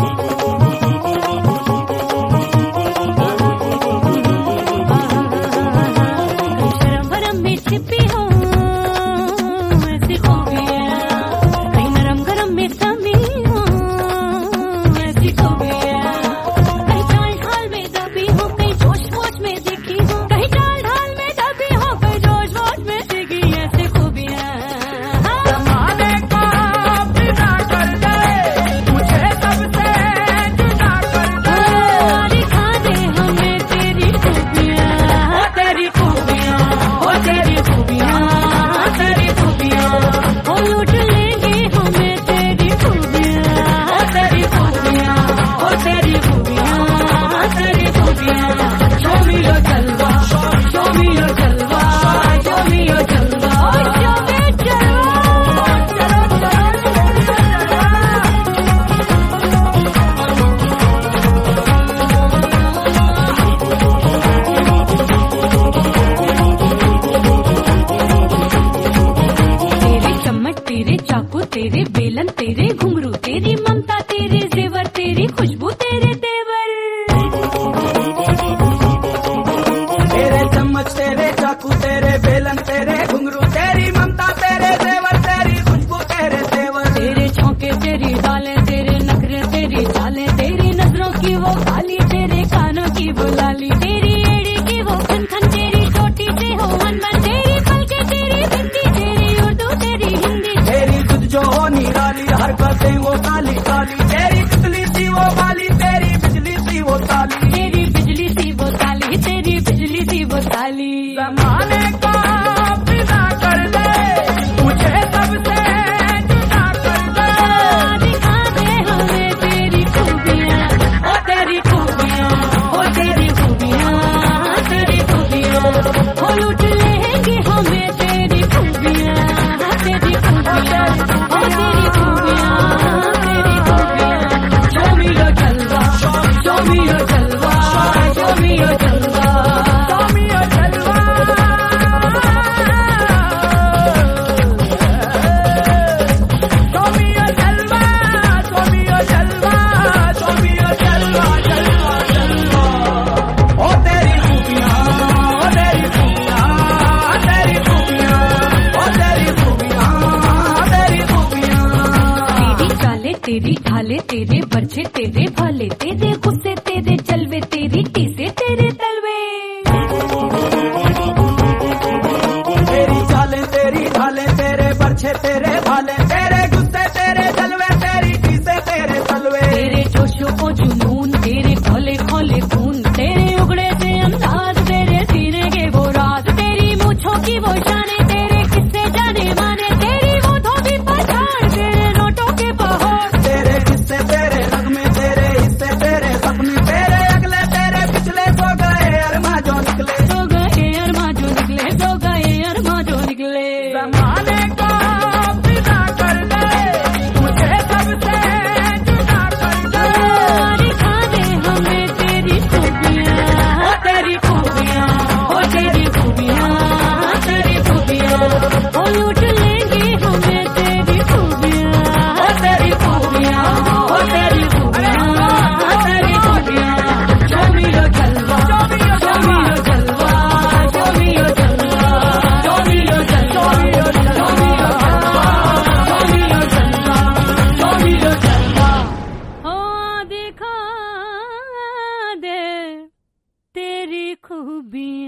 तेरे बेलन तेरे घुंघरू तेरी ममता तेरे जेवर तेरी खुशबू तेरे तेवर। तेरे चम्मच तेरे चाकू तेरे बेलन तेरे घुंघरू तेरी ममता तेरे जेवर तेरी खुशबू तेरे तेवर। तेरे छौके तेरी डालें तेरे नखरे तेरी चालें तेरी नजरों की वो काली तेरे कानों की वो लाली तेरी एड़ी की वो खनखन तेरी छोटी से हो मनमन तेरी पलके तेरी बिंदी तेरी उर्दू तेरी हिंदी तेरी तुझ जो हो निराली हरकतें वो काली काली तेरी बिजली सी वो बाली तेरी बिजली सी वो ताली तेरी बिजली सी वो ताली तेरी बिजली सी वो ताली। जमाने को फिदा कर दे तुझे सबसे जुदा कर दे। दिखा दे हमें तेरी खूबियाँ ओ तेरी खूबियाँ ओ तेरी खूबियाँ तेरी खूबियाँ ओ लूट लेंगे हमें तेरी खूबियाँ तेरी खूबियाँ ओ तेरी खूबियाँ तेरी खूबियाँ। Show me your जलवा show me your जलवा show me your जलवा show me your जलवा show me your जलवा show me your जलवा show me your जलवा जलवा जलवा। ओ तेरी खूबियाँ ओ तेरी खूबियाँ तेरी खूबियाँ ओ तेरी खूबियाँ तेरी खूबियाँ। तेरी चाले तेरी ढाले तेरे बरछे तेरे भाले तेरे गुस्से तेरे चलवे तेरी टीसे तेरे तलवे। तेरी चालें तेरी ढालें तेरे बरछे तेरे भाले तेरे गुस्से तेरे जलवे तेरी चीज़ें तेरे तलवे। तेरे जोशों को जुनून तेरे खोले खोले खून तेरे उगड़े से अंदाज तेरे सीने के वो राज तेरी मूंछों की वो शाने तेरे किस्से जाने माने तेरी वो धोबी पठान तेरे नोटों के पहाड़ तेरे किस्से तेरे नगमे तेरे हिस्से तेरे सपने तेरे अगले तेरे पिछले सो गए अरमा जो निकले सो गए अरमा जो निकले सो गए अरमा जो निकले। जमाने को फिदा कर दे तुझे सबसे जुदा कर दे। दिखा दे हमें तेरी खूबियाँ ओ तेरी खूबियाँ ओ तेरी खूबियाँ तेरी खूबियाँ ओ लूट लेंगे हमें तेरी खूबियाँ ओ तेरी खूबियाँ ओ तेरी खूबियाँ तेरी खूबियाँ। Show me your जलवा show me your जलवा show me your जलवा show me your जलवा show me your जलवा show me your जलवा। ओ दिखा दे तेरी खूबियाँ।